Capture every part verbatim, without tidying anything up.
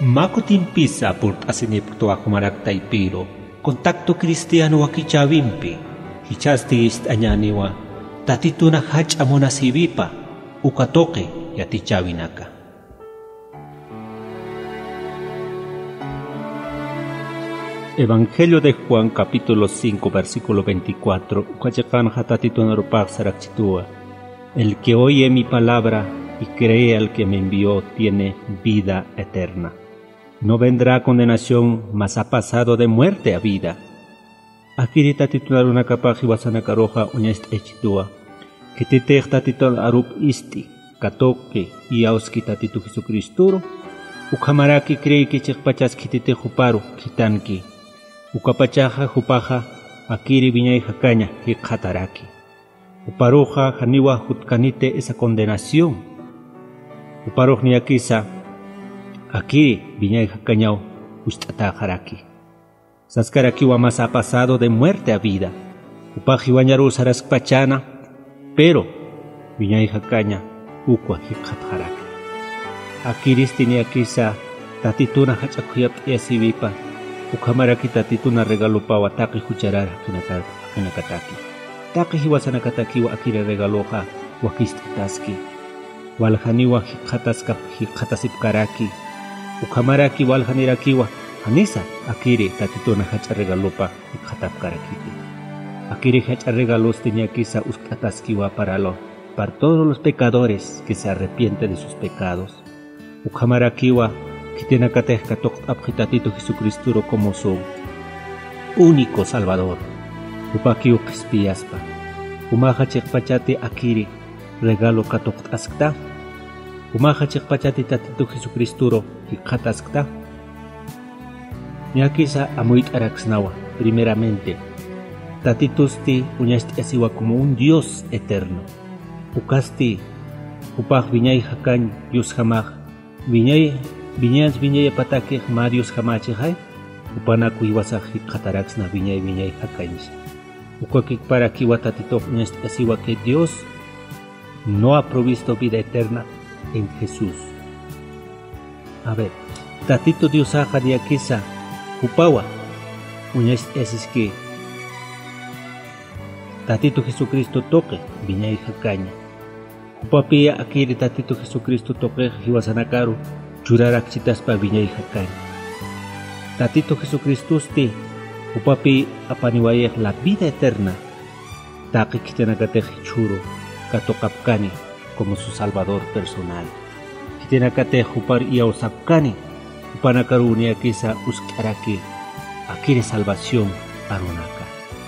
Makutin pisa purt asinip to akumarak taipiro. Contacto cristiano wakichavimpi. Hichasti ist añaniwa. Tatituna hach amona sibipa. Ukatoke yatichavinaka. Evangelio de Juan capítulo cinco versículo veinticuatro. Ukachakan hatatituna rupak sarakchitua. El que oye mi palabra y cree al que me envió tiene vida eterna. No vendrá a condenación, mas ha pasado de muerte a vida. Akirita titular una capaji wasana caroja uñest echitua. Que te tehta titular arup isti, katoke y auskita titu Jesucristuro. Ukamaraki cree que chekpachas kitite juparu, kitanki. Ukapachaja jupaja, akiri viñay jacaña, hikataraki. Uparoja janiwa jutkanite esa condenación. Uparoj ni akisa. Aquí viñay jacañao ustata jaraki. Saskaraki wamas ha pasado de muerte a vida. Upaji wañaru saras pachana, pero viñay jacaña ukwa hikhat jaraki. Akiristi ni akisa tatituna hachakuyap esivipa. Ukamaraki tatituna regalo pa wataki hucharar kinakataki. Taki hiwasana kataki wa akire regaloja wakistitaski. Waljaniwa hikataskap hikatasip karaki. Ukamaraki waljanirakiwa hanisa akiri tatituna hacha regalopa hikatap karakiti. Akiri hacha regalos tenía quizá uskataskiwa para lo para todos los pecadores que se arrepienten de sus pecados. Ukamarakiwa kitena katehka tok abjitatito Jesucristo como su único Salvador. Upaki ukispiaspa. Umaha chekpachate akiri regalo katok askta. Umaha chekpachate tatito Jesucristo hikataskta. Nyakisa amuit araxnawa, primeramente. Tatitusti uñasti asiwa como un Dios eterno. Ukasti upaj viñay hakan Dios jamaj. Viñay viñas viñay patake ma Dios jamache hay. Upanaku iwasa hikataraxna viñay viñay hakanch. Ukakik para kiwa tatito uñasti asiwa que Dios no ha provisto vida eterna en Jesús. A ver, tatito Dios aja de aquisa, upawa, uñas es que tatito Jesucristo toque, viña y jacaña. Upapia aquí de tatito Jesucristo toque, jiwasanakaru, churarak chitaspa viña y jacaña. Tatito Jesucristo ste, upapi apaniwayek la vida eterna, taque kitenakate churo, katokapkani, como su Salvador personal. Kitenakate jupar y ausapkani, upanakarunia kisa uskaraki, akire salvación arunaka.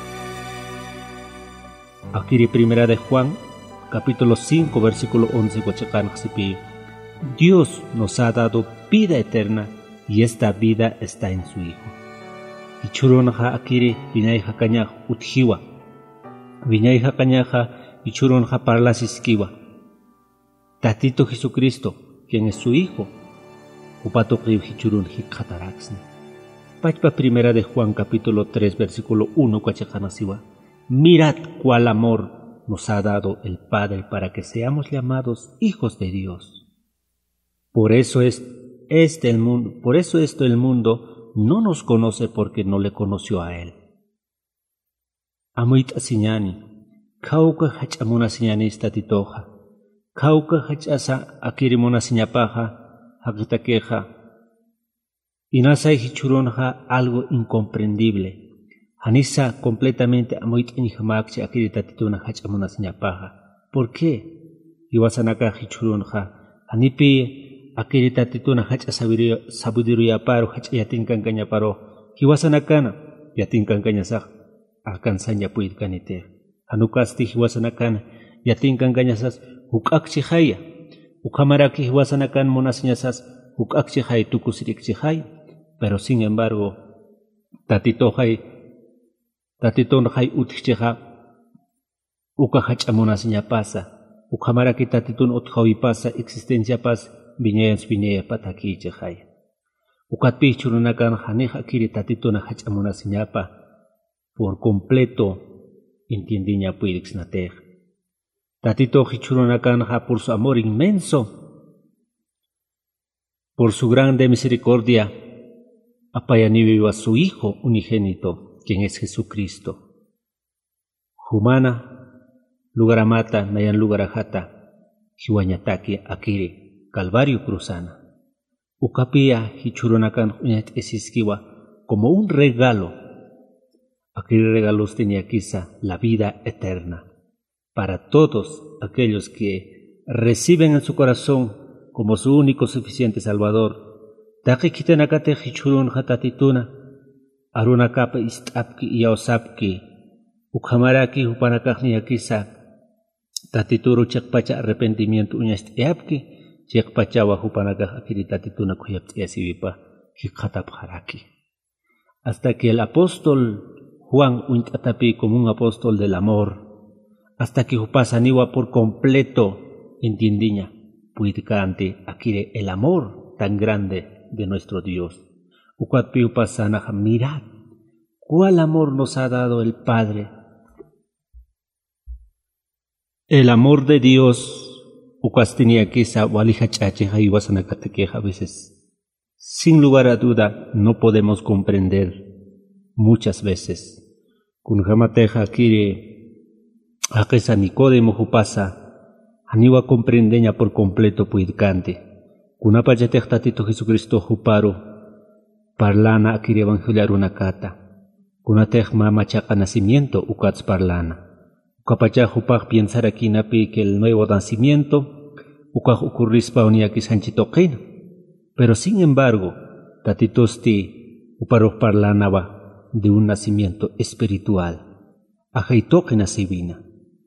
Akire primera de Juan, capítulo cinco, versículo once, guachakan xisipi. Dios nos ha dado vida eterna y esta vida está en su Hijo. Y churonja akire vinay hakanyaj utjiwa. Vinay hakanyaja y churonja parlasiskiwa. Tatito Jesucristo, quien es su Hijo, upato hichurun hikataraxni. Pachpa primera de Juan capítulo tres versículo uno cuachakanasiwa. Mirad cuál amor nos ha dado el Padre para que seamos llamados hijos de Dios. Por eso es este el mundo, por eso esto el mundo no nos conoce porque no le conoció a él. Amuit asiñani, kauka hachamuna siñani statitoja. Kauka hachasa akirimona siñapaja, hakitakeja. Inasa hichuronja algo incomprendible. Hanisa completamente amuit injamakche akiritatituna hachamuna siñapaja. ¿Por qué? Iwasanaka hichuronja. Hanipi akiritatituna hachasabirio sabudiruya paro hachayatinkan kaña paro. Hiwasanakana yatinkan kaña saj alcanzaña puidkanite. Hanukasti hiwasanakana yatinkan kaña sas hukakchi haya. Ukamaraki hiwasanakan monasiñasas hukakchi hay tukusirikchi hay. Pero sin embargo, tatito hay, tatito hay utchiha ukahach amonasiña pasa. Ukamaraki tatitun uthawi pasa existencia pas viñeas viñea patakiche hay. Ukatpi churunakan haneja kiri tatituna hach amonasiñapa por completo entiendiña puidixnatej. Tatito hichuronakan ha por su amor inmenso por su grande misericordia, apayaniviva a su Hijo unigénito, quien es Jesucristo. Humana, lugaramata, nayan lugarajata, hiwañataki akiri, Calvario cruzana. Ukapia hichurunakan uñat esiskiwa, como un regalo. Aquel regalo tenía quizá la vida eterna para todos aquellos que reciben en su corazón como su único suficiente Salvador. Taki kitenakate hichurun hatatituna, arunakapa istapki y osapki, ukhamaraki hupanakakni quizá, tatituru chakpacha arrepentimiento uñast eapki, chakpachawa hupanakak akiri tatituna kuyapti asivipa, hikatapharaki. Hasta que el apóstol Juan uintatapi como un apóstol del amor, hasta que upasaniwa por completo entiendiña, puidicante akire el amor tan grande de nuestro Dios. Ucuatpi upasanaja, mirad, cuál amor nos ha dado el Padre. El amor de Dios, ucuastinia quizá walija chacheja y wasanakatequeja a veces. Sin lugar a duda, no podemos comprender muchas veces. Kunjamateja akire aquesa Nicodemo upasa, aniwa comprendeña por completo puidicante. Kunapayatej tatito Jesucristo uparo, parlana akire evangeliaruna kata. Kunatej mamachaqa nacimiento ukats parlana. Ukapachaj upaj pensar aquí napi que el nuevo nacimiento ukaj ocurrispa uniakis hanchitoqina. Pero sin embargo, tatitosti uparo parlanaba de un nacimiento espiritual. Ajaitoqina sivina.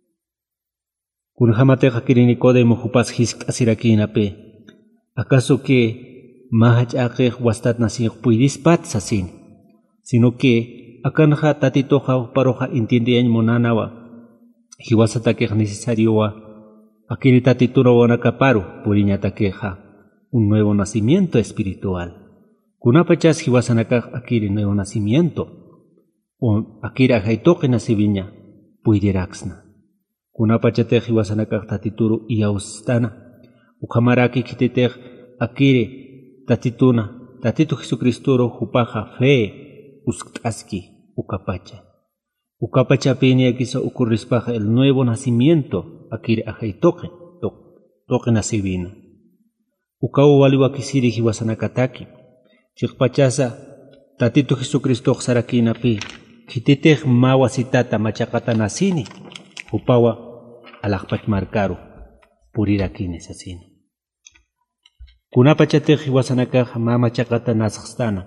Kunjamateja kiri Nicodemo upas hisk asiraquinape. ¿Acaso que mahachaqej wastat nasij puidis patsasin? Sino que akanja tatitoja paroja entiendiañ monanawa. Hiwasataquej necesarioa. Akiri tatituro wanakaparo puriñataqueja. Un nuevo nacimiento espiritual. Kunapachas hiwasanakaj akiri nuevo nacimiento. O akiri ajaitoqina siviña puidiraxna. Kunapachatej hiwasanakaj tatituro iaustana. Ukamaraki kititej akire tatituna, tatito Jesucristuro hupaja fe uskaski ukapacha. Ukapacha pinia quiso ocurrispaja el nuevo nacimiento akire ajaitoque, toque nasivina. Ukau waliwa kisiri hiwasanakataki. Chikpachasa tatito Jesucristo sarakina pi. Kititej mawasitata machakata nasini. Upawa alakpach marcaro. Puriraqines asina. Kunapachatej hiwasanakaj mama chakata nasqstana.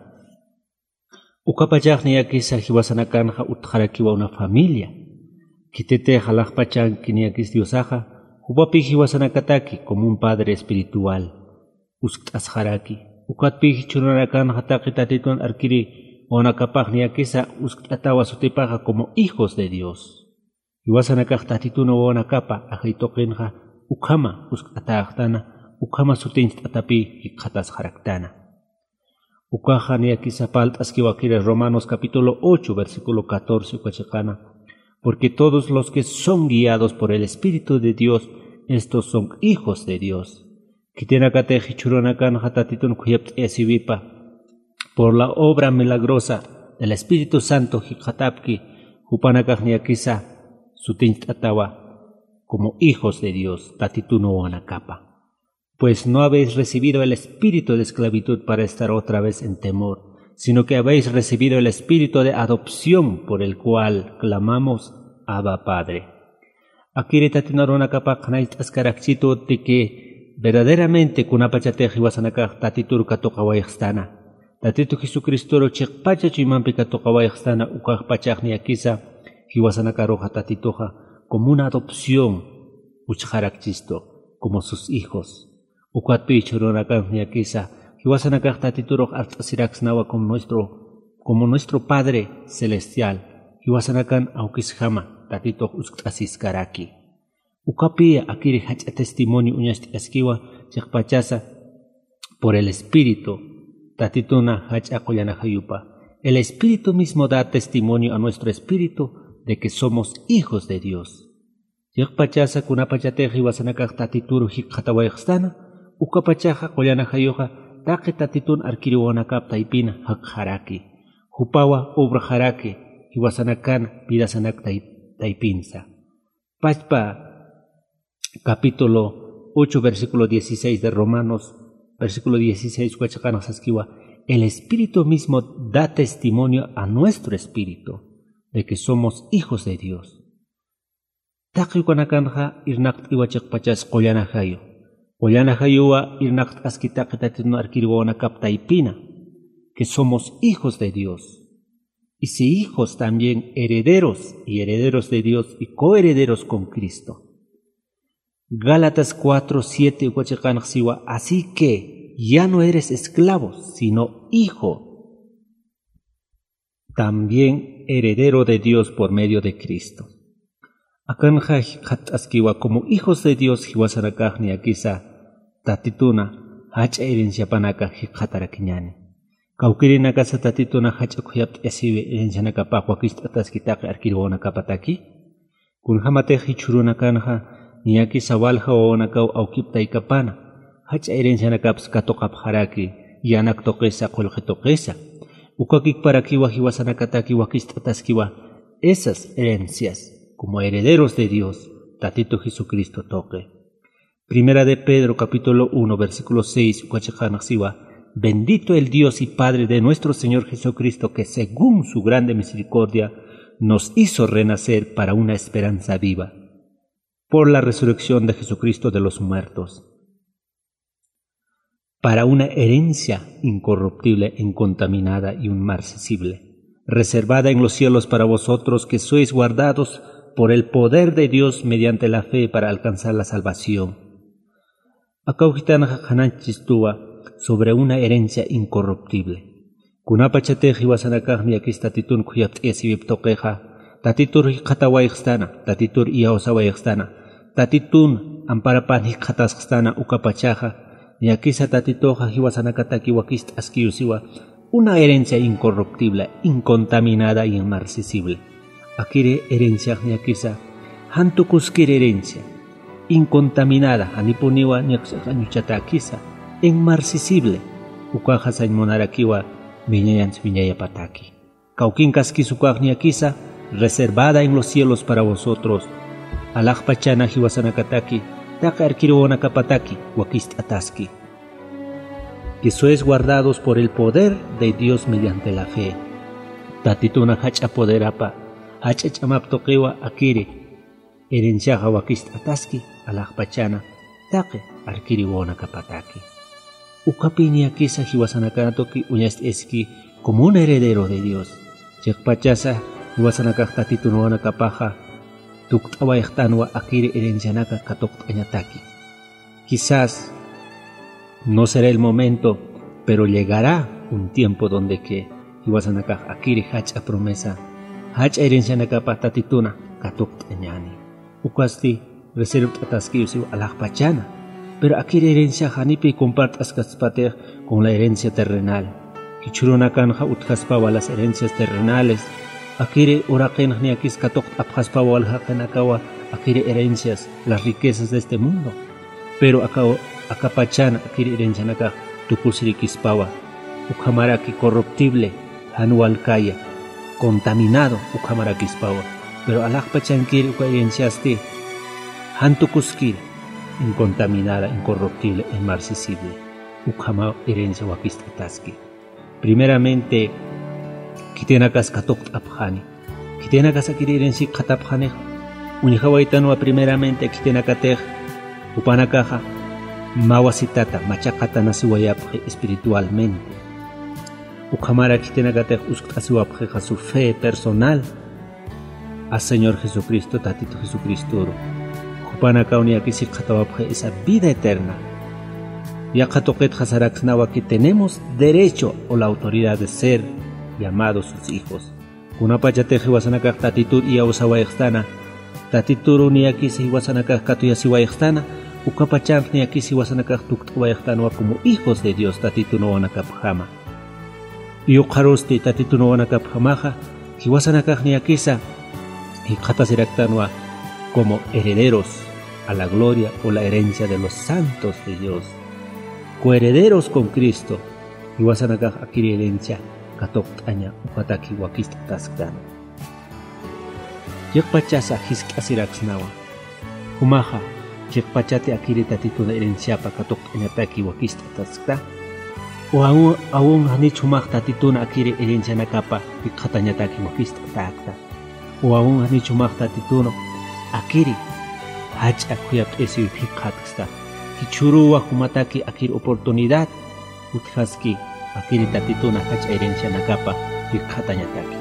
Ukapachajni yakisa hiwasanakanja utjarakiwa una familia. Kititej alajpachan yakis diosaja, hupapi hiwasanakataki como un padre espiritual. Usktasjaraki. Ukatpi hichuranakanja taqitatitun arkiri onakapajni yakisa usktatawa sutipaja como hijos de Dios. Hiwasanakaj tatituno onakapa ajaitoqinja ukama uskataaqtana, ukama sutinst atapi hikatas jaraktana. Ukajan yakisapalt askiwakire Romanos capítulo ocho, versículo catorce ukachakana. Porque todos los que son guiados por el Espíritu de Dios, estos son hijos de Dios. Kitenakate hichuronakan hatatitun kuyapt esivipa. Por la obra milagrosa del Espíritu Santo hikatapki, upanakajni yakisa sutinst atawa. Como hijos de Dios, tatituno wanakapa. Pues no habéis recibido el espíritu de esclavitud para estar otra vez en temor, sino que habéis recibido el espíritu de adopción por el cual clamamos Abba Padre. Akiri tatinor wanakapa khanait askarakchito de que verdaderamente kunapachatej hiwasanakaj tatitur katoqawayajstana. Tatitu Jesucristo chikpacha chimampi katoqawayajstana ukaj pachajni akisa hiwasanakaroja tatitoja como una adopción, uchjarakchisto, como sus hijos. Ucuatpi churonakan yakisa, hiwasanakaj tatituro artasiraxnawa como nuestro, como nuestro Padre Celestial, hiwasanakan aukishama, tatito usktasiskaraki. Ukapi akiri hacha testimonio uñasti askiwa, chakpachasa, por el Espíritu, tatituna hacha koyanajayupa. El Espíritu mismo da testimonio a nuestro espíritu de que somos hijos de Dios. Yakpachasa kunapachatej hiwasanakaj tatituru hikhatawayajstana, ukapachaja koyanajayuja taqi tatitun arkiriwanakap taipina hak haraki. Hupawa obra haraki hiwasanakan pidasanak taipinsa. Pachpa capítulo ocho versículo dieciséis de Romanos, versículo dieciséis huachakanak saskiwa, el Espíritu mismo da testimonio a nuestro espíritu de que somos hijos de Dios. Taqi wanakanja irnakt iwachak pachas qollanajayo. Qollanajayowa irnakt askitaqi tatitun arkiriwanakap taipina, que somos hijos de Dios. Y si hijos también herederos y herederos de Dios y coherederos con Cristo. Gálatas cuatro, siete, así que ya no eres esclavo, sino hijo, también heredero de Dios por medio de Cristo. Akanja hatasquiwa como hijos de Dios, hiwasarakajni akisa, tatituna, hacha herencia panaka hikatarakiñani. Kaukirinaka sa tatituna hacha kuyapt esiwe herencia nakapakwa kistatasquitaki arkirwanakapataki. Kunhamate hichurunakanja, Niyaki sawalha o nakaw aukipta ikapana. Hacha herencia nakaps katokap haraki. Yanak toquesa kolje toquesa. Ukakik para kiwa hiwasanakataki wakistataskiwa. Esas herencias, como herederos de Dios, Tatito Jesucristo toque. Primera de Pedro capítulo uno versículo seis. Bendito el Dios y Padre de nuestro Señor Jesucristo, que según su grande misericordia nos hizo renacer para una esperanza viva, por la resurrección de Jesucristo de los muertos, para una herencia incorruptible, incontaminada y inmarcesible, reservada en los cielos para vosotros que sois guardados por el poder de Dios mediante la fe para alcanzar la salvación. Akaujitana hananchistuwa sobre una herencia incorruptible. Kunapachateji wasanakajmi akistatitun kuyapt esibiptoqueja, tatitur hikatawaixtana, tatitur iaosawaixtana, tatitun amparapan hikatasxtana ukapachaja, ni akisa tatitoja hiwasanakataki wakist askiyusiwa, una herencia incorruptible, incontaminada y inmarcesible. Akire herencia ni akisa, hantukuskire herencia, incontaminada, anipuniwa ni akisa, inmarcesible, ukaja sañmonarakiwa, miñayans miñayapataki. Kaukinkaski sukajni akisa, reservada en los cielos para vosotros, alajpachana hiwasanakataki, taka arkiriwanakapataki, wakist ataski, que sois guardados por el poder de Dios mediante la fe. Tatituna hacha poderapa, hacha chamaptoqiwa akiri, herenciaja wakist ataski, alajpachana, take arkiriwanakapataki. Ukapini akisa hiwasanakatoki uñast eski como un heredero de Dios. Chekpachasa hiwasanakaj tatitunuwanakapaja, tuktawayajtanwa akiri herencianaka katoktañataki. Quizás no será el momento, pero llegará un tiempo donde que hiwasanakaj akiri hacha promesa, hacha herencianakapa tatituna katoktañani. Ukasti reservat ataskiyusiw alajpachana, pero akiri herencia janipi compartas kaspatej con la herencia terrenal. Kichurunakanja utjaspawa las herencias terrenales. Akire oraken ni akis katok apjaspawa alhakanakawa akire herencias, las riquezas de este mundo. Pero akao akapachana akire herencia naka tukusirikispawa. Ukhamaraki corruptible, hanualkaya, contaminado ukhamarakispava. Pero alajpachankiri uka herenciaste, hantukuskiri, incontaminada, incorruptible, inmarcesible. Ukhama herencia wakistataski. Primeramente, kitenakas katok apjani. Kitenakas akiri herencia katapjane. Unijawaitanua primeramente kitenakatej upanakaja mawasitata machakata nasuwayapje espiritualmente. Ukhamara kitenakatej uskasiwapje su fe personal al Señor Jesucristo, Tatito Jesucristo. Esa vida eterna. Ya que tenemos derecho o la autoridad de ser llamados sus hijos. Una pachateje wasanaka tatitur y ausawaixtana. Tatituru ni aquí si wasanaka katuyasiwaixtana. Ukapachan ni aquí si wasanaka tukwaixtana como hijos de Dios tatituno wanakapjama. Y ukarusti tatituno wanakapjamaja. Y wasanaka ni aquí sa. Y katasiractanwa como herederos a la gloria o la herencia de los santos de Dios. coherederos con Cristo, y wasanakaj akiri herencia, katok aña, upataki wakista taskano. Yekpachasa hiskasiraxnawa, humaja, yekpachate akiri tatituna herenciapa katok añataki wakista taskta, o aún aún hanichumaj tatituna akiri herencia nakapa, pikatañataki wakista takta, o aún hanichumaj tatituno, akiri, hacha kuyak esi pikatsta. Kichuruwa humataki akiri oportunidad uthaski akiri tatituna hacha herencia nakapa pikatañataki.